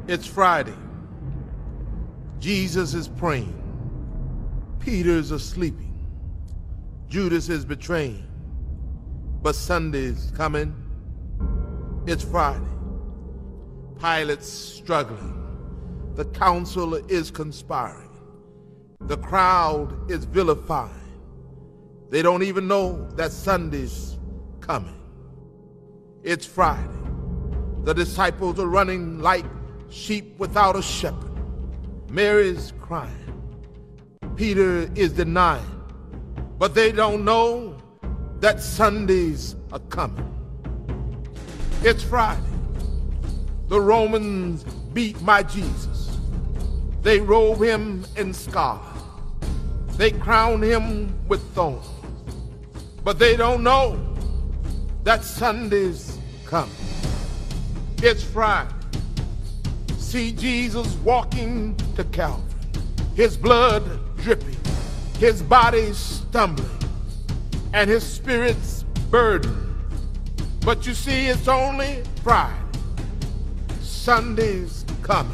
It's Friday. Jesus is praying. Peter's asleeping. Judas is betraying. But Sunday's coming. It's Friday. Pilate's struggling. The council is conspiring. The crowd is vilifying. They don't even know that Sunday's coming. It's Friday. The disciples are running like sheep without a shepherd. Mary's crying. Peter is denying. But they don't know that Sundays are coming. It's Friday. The Romans beat my Jesus. They robe him in scarlet. They crown him with thorns. But they don't know that Sunday's coming. It's Friday. See Jesus walking to Calvary. His blood dripping. His body stumbling. And his spirit's burdened. But you see, it's only Friday. Sunday's coming.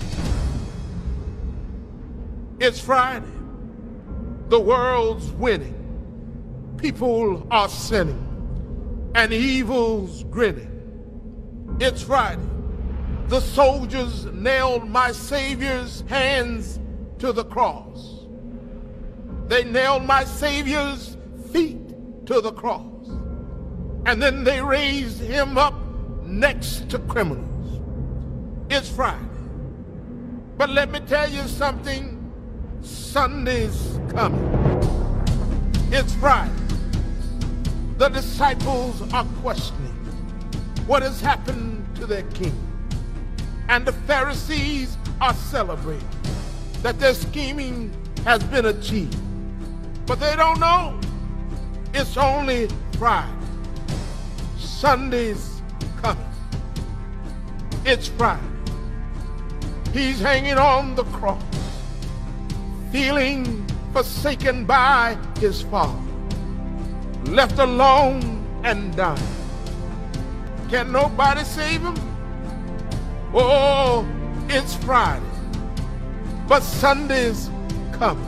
It's Friday. The world's winning. People are sinning. And evil's grinning. It's Friday. The soldiers nailed my Savior's hands to the cross. They nailed my Savior's feet to the cross. And then they raised him up next to criminals. It's Friday. But let me tell you something. Sunday's coming. It's Friday. The disciples are questioning what has happened to their king. And the Pharisees are celebrating that their scheming has been achieved. But they don't know it's only Friday. Sunday's coming. It's Friday. He's hanging on the cross, feeling forsaken by his Father, left alone and dying. Can nobody save him? Oh, it's Friday, but Sunday's coming.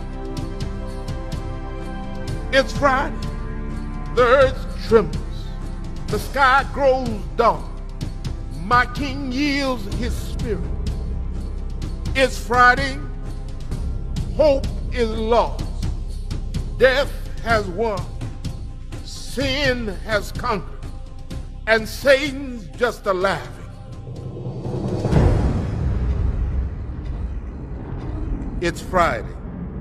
It's Friday. The earth trembles. The sky grows dark. My King yields his spirit. It's Friday. Hope is lost. Death has won. Sin has conquered. And Satan's just a laughing. It's Friday.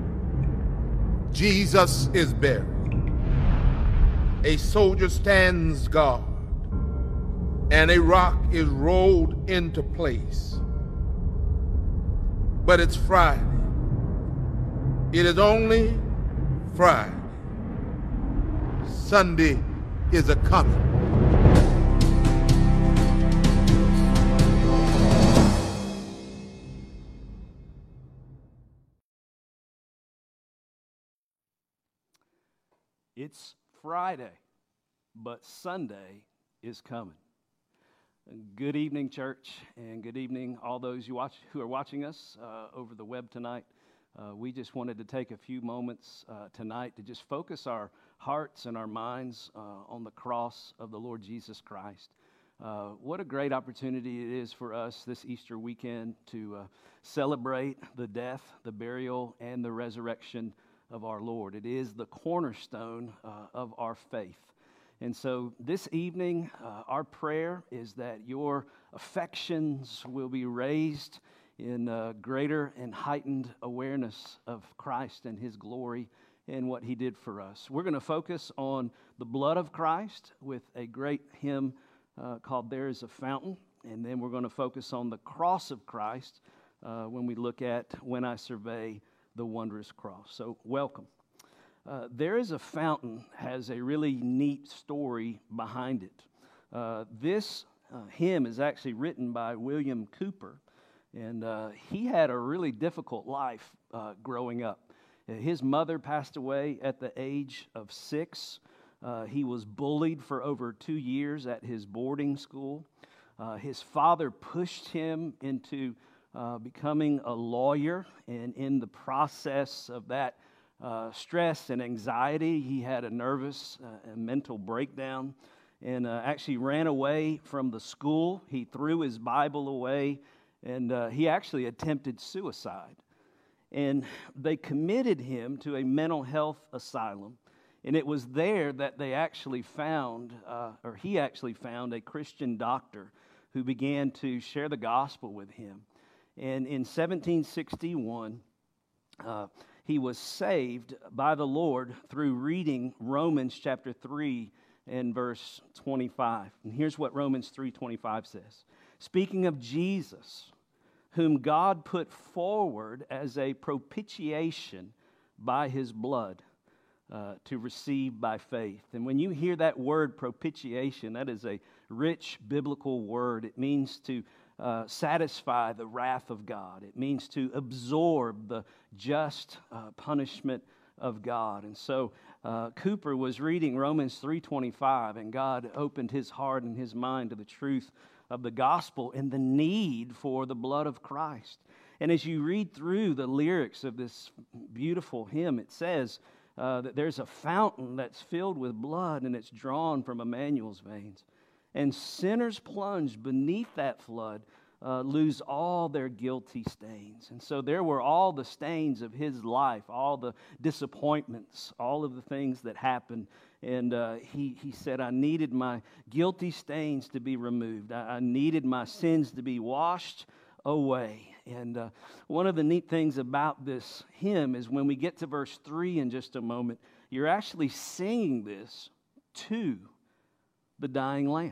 Jesus is buried. A soldier stands guard, and a rock is rolled into place. But it's Friday. It is only Friday. Sunday is a coming. It's Friday, but Sunday is coming. Good evening, church, and good evening, all those who are watching us over the web tonight. We just wanted to take a few moments tonight to just focus our hearts and our minds on the cross of the Lord Jesus Christ. What a great opportunity it is for us this Easter weekend to celebrate the death, the burial, and the resurrection of our Lord. It is the cornerstone of our faith. And so this evening, our prayer is that your affections will be raised in greater and heightened awareness of Christ and his glory and what he did for us. We're going to focus on the blood of Christ with a great hymn called There Is a Fountain. And then we're going to focus on the cross of Christ when we look at When I Survey the Wondrous Cross. So welcome. There Is a Fountain has a really neat story behind it. This hymn is actually written by William Cowper, and he had a really difficult life growing up. His mother passed away at the age of 6. He was bullied for over 2 years at his boarding school. His father pushed him into becoming a lawyer, and in the process of that stress and anxiety, he had a nervous and mental breakdown and actually ran away from the school. He threw his Bible away, and he actually attempted suicide. And they committed him to a mental health asylum. And it was there that they actually found, or he actually found, a Christian doctor who began to share the gospel with him. And in 1761, he was saved by the Lord through reading Romans chapter 3 and verse 25. And here's what Romans 3:25 says. Speaking of Jesus, whom God put forward as a propitiation by his blood, to receive by faith. And when you hear that word propitiation, that is a rich biblical word. It means to satisfy the wrath of God. It means to absorb the just punishment of God. And so Cooper was reading Romans 3:25, and God opened his heart and his mind to the truth of the gospel and the need for the blood of Christ. And as you read through the lyrics of this beautiful hymn, it says that there's a fountain that's filled with blood, and it's drawn from Emmanuel's veins. And sinners plunged beneath that flood lose all their guilty stains. And so there were all the stains of his life, all the disappointments, all of the things that happened. And he said, I needed my guilty stains to be removed. I needed my sins to be washed away. And one of the neat things about this hymn is when we get to verse 3 in just a moment, you're actually singing this to the dying Lamb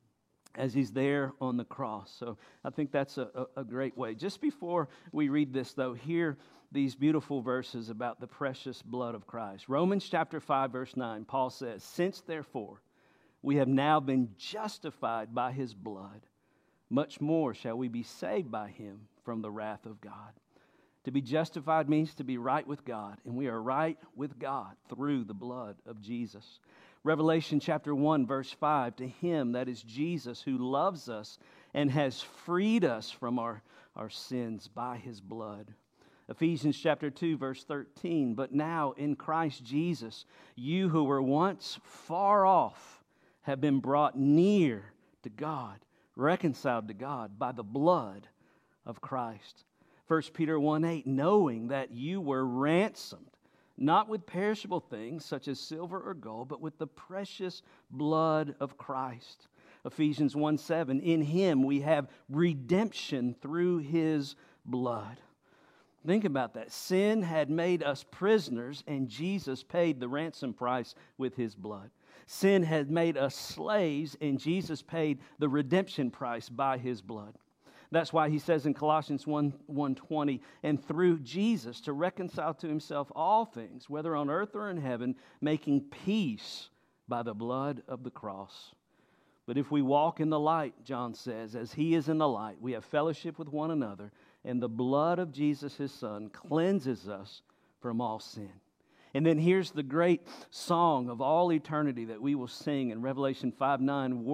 as he's there on the cross. So I think that's a great way. Just before we read this, though, hear these beautiful verses about the precious blood of Christ. Romans chapter 5, verse 9, Paul says, Since therefore we have now been justified by his blood, much more shall we be saved by him from the wrath of God. To be justified means to be right with God, and we are right with God through the blood of Jesus. Revelation chapter 1, verse 5, to him, that is Jesus, who loves us and has freed us from our sins by his blood. Ephesians chapter 2, verse 13, but now in Christ Jesus, you who were once far off have been brought near to God, reconciled to God by the blood of Christ. 1 Peter 1:8, knowing that you were ransomed, not with perishable things such as silver or gold, but with the precious blood of Christ. Ephesians 1:7, in him we have redemption through his blood. Think about that. Sin had made us prisoners, and Jesus paid the ransom price with his blood. Sin had made us slaves, and Jesus paid the redemption price by his blood. That's why he says in Colossians 1:20, and through Jesus to reconcile to himself all things, whether on earth or in heaven, making peace by the blood of the cross. But if we walk in the light, John says, as he is in the light, we have fellowship with one another, and the blood of Jesus, his Son, cleanses us from all sin. And then here's the great song of all eternity that we will sing in Revelation 5:9,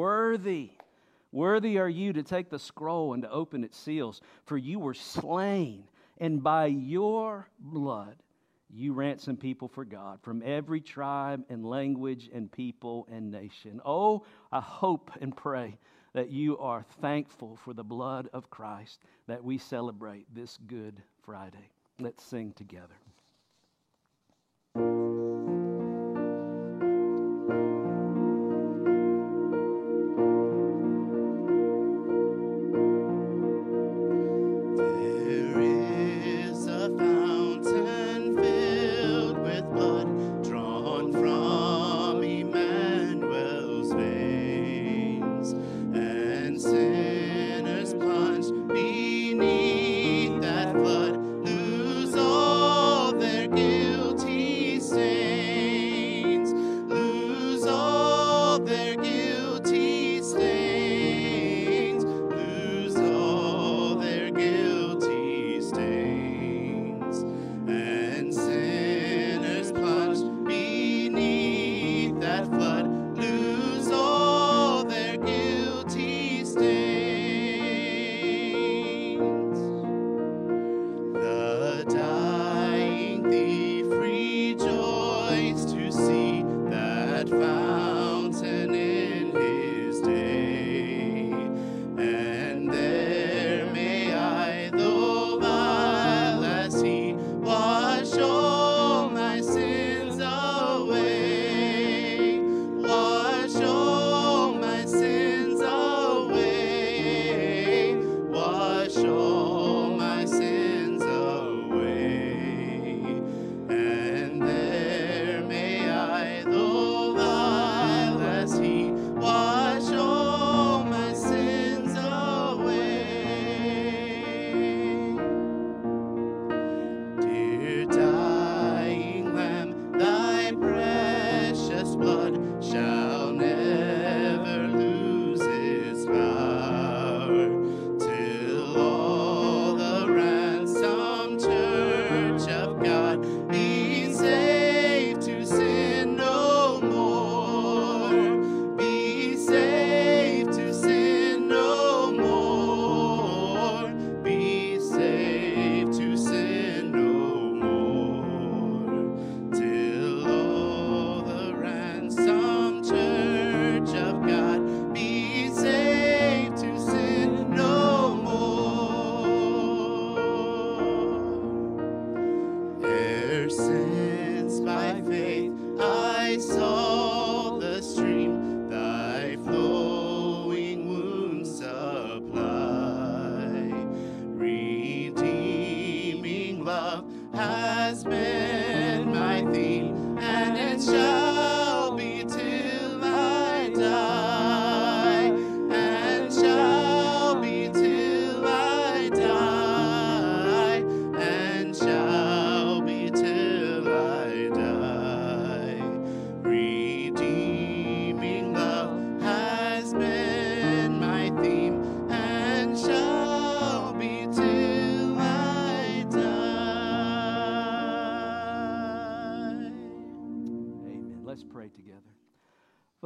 Worthy are you to take the scroll and to open its seals, for you were slain, and by your blood you ransomed people for God from every tribe and language and people and nation. Oh, I hope and pray that you are thankful for the blood of Christ that we celebrate this Good Friday. Let's sing together. Sinners plunged beneath that flood lose all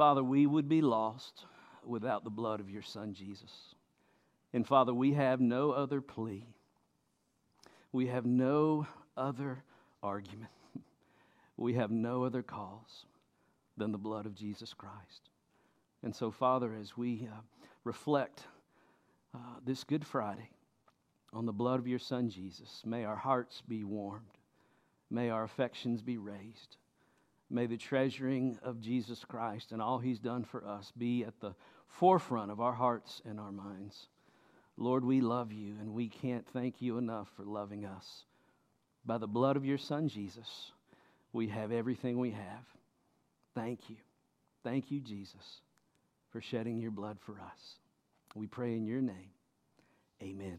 Father, we would be lost without the blood of your Son, Jesus. And Father, we have no other plea. We have no other argument. We have no other cause than the blood of Jesus Christ. And so, Father, as we reflect this Good Friday on the blood of your Son, Jesus, may our hearts be warmed. May our affections be raised. May the treasuring of Jesus Christ and all he's done for us be at the forefront of our hearts and our minds. Lord, we love you, and we can't thank you enough for loving us. By the blood of your Son, Jesus, we have everything we have. Thank you. Thank you, Jesus, for shedding your blood for us. We pray in your name. Amen.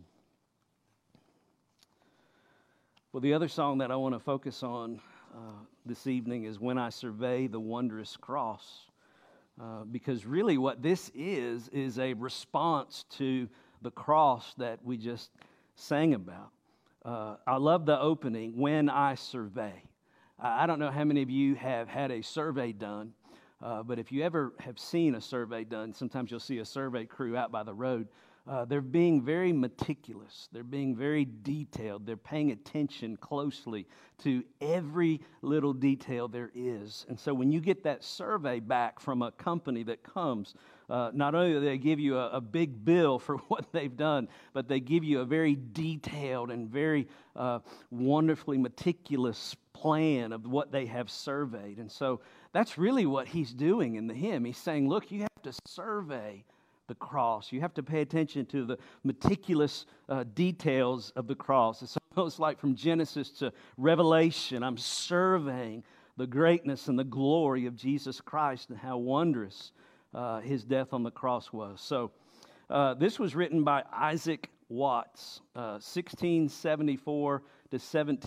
Well, the other song that I want to focus on this evening is When I Survey the Wondrous Cross, because really what this is a response to the cross that we just sang about. I love the opening, When I Survey. I don't know how many of you have had a survey done, but if you ever have seen a survey done, sometimes you'll see a survey crew out by the road. They're being very meticulous. They're being very detailed. They're paying attention closely to every little detail there is. And so when you get that survey back from a company that comes, not only do they give you a big bill for what they've done, but they give you a very detailed and very wonderfully meticulous plan of what they have surveyed. And so that's really what he's doing in the hymn. He's saying, look, you have to survey the cross. You have to pay attention to the meticulous details of the cross. It's almost like from Genesis to Revelation, I'm surveying the greatness and the glory of Jesus Christ and how wondrous his death on the cross was. So this was written by Isaac Watts, 1674 to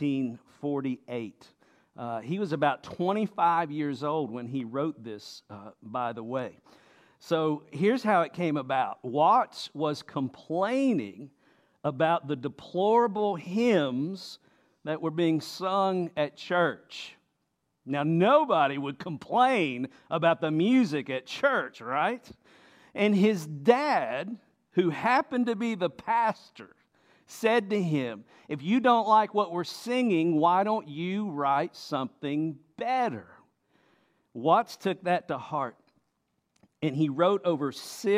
1748. He was about 25 years old when he wrote this, by the way. So here's how it came about. Watts was complaining about the deplorable hymns that were being sung at church. Now, nobody would complain about the music at church, right? And his dad, who happened to be the pastor, said to him, if you don't like what we're singing, why don't you write something better? Watts took that to heart, and he wrote over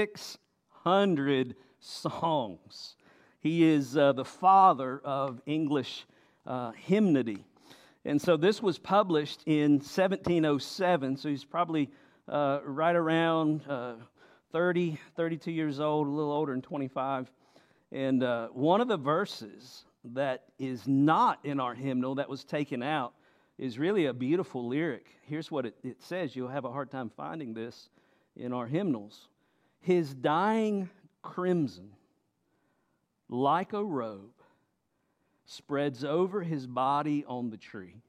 600 songs. He is the father of English hymnody. And so this was published in 1707, so he's probably right around 30, 32 years old, a little older than 25. And one of the verses that is not in our hymnal that was taken out is really a beautiful lyric. Here's what it says. You'll have a hard time finding this in our hymnals. His dying crimson, like a robe, spreads over his body on the tree.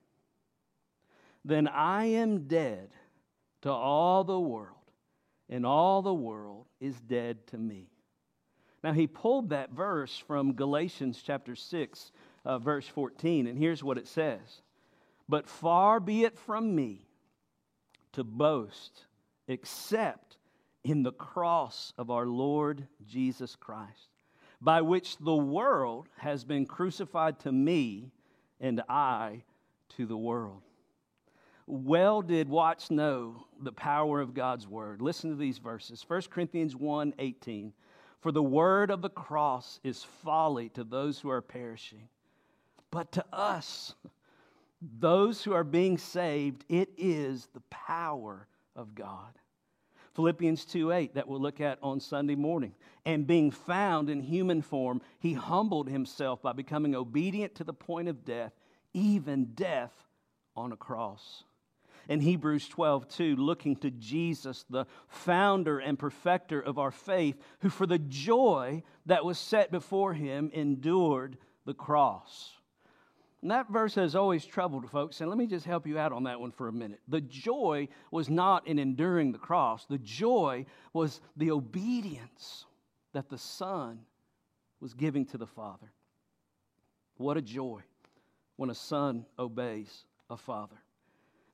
Then I am dead to all the world, and all the world is dead to me. Now, he pulled that verse from Galatians chapter 6, verse 14, and here's what it says. But far be it from me to boast except in the cross of our Lord Jesus Christ, by which the world has been crucified to me, and I to the world. Well did Watts know the power of God's word. Listen to these verses. 1 Corinthians 1:18. For the word of the cross is folly to those who are perishing. But to us, those who are being saved, it is the power of God. Philippians 2:8 that we'll look at on Sunday morning. And being found in human form, he humbled himself by becoming obedient to the point of death, even death on a cross. In Hebrews 12:2, looking to Jesus, the founder and perfecter of our faith, who for the joy that was set before him endured the cross. And that verse has always troubled folks, and let me just help you out on that one for a minute. The joy was not in enduring the cross. The joy was the obedience that the Son was giving to the Father. What a joy when a son obeys a father.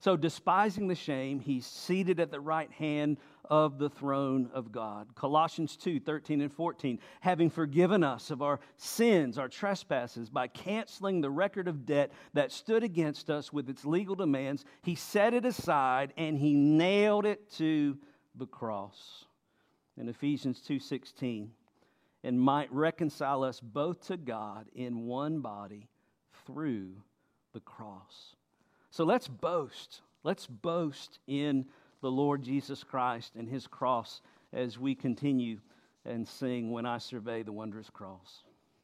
So despising the shame, he's seated at the right hand of the throne of God. Colossians 2:13 and 14, having forgiven us of our sins, our trespasses, by canceling the record of debt that stood against us with its legal demands, he set it aside and he nailed it to the cross. In Ephesians 2:16, and might reconcile us both to God in one body through the cross. So let's boast. Let's boast in the Lord Jesus Christ and his cross as we continue and sing When I Survey the Wondrous Cross.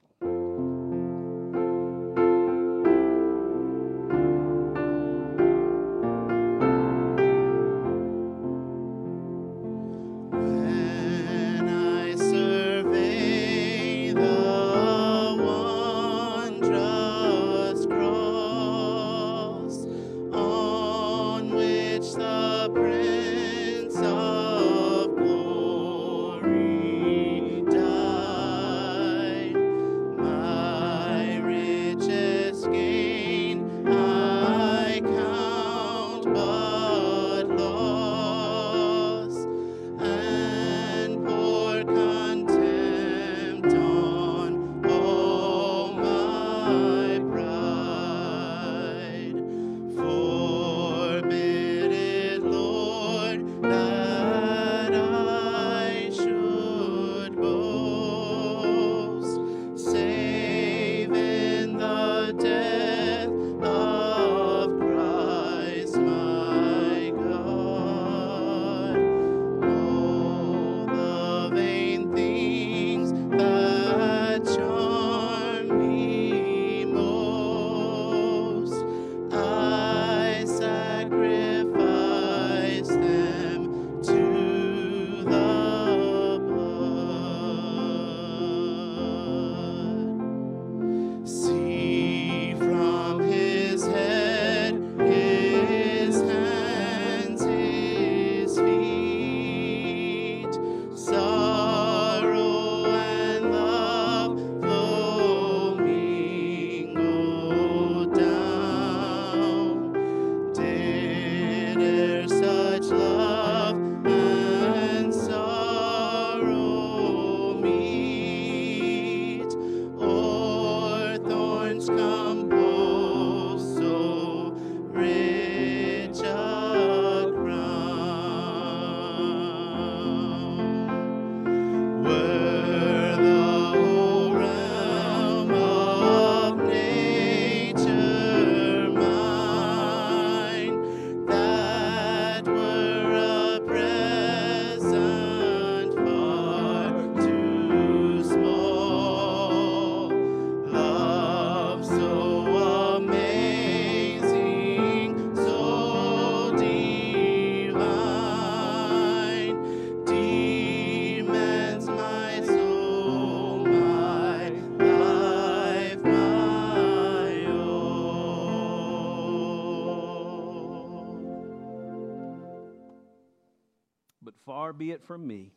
But far be it from me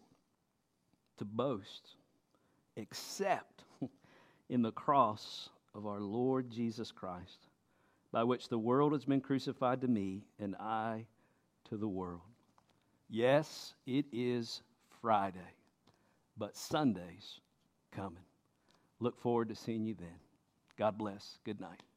to boast except in the cross of our Lord Jesus Christ, by which the world has been crucified to me and I to the world. Yes, it is Friday, but Sunday's coming. Look forward to seeing you then. God bless. Good night.